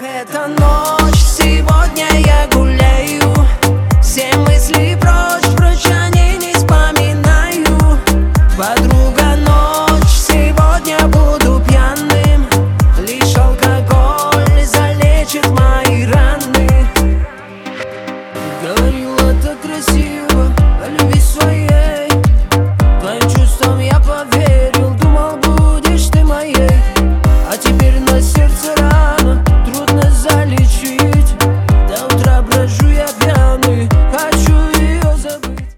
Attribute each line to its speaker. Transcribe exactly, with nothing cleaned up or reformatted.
Speaker 1: эта ночь, сегодня я гуляю, все мысли прочь, прочь они не вспоминаю. Подруга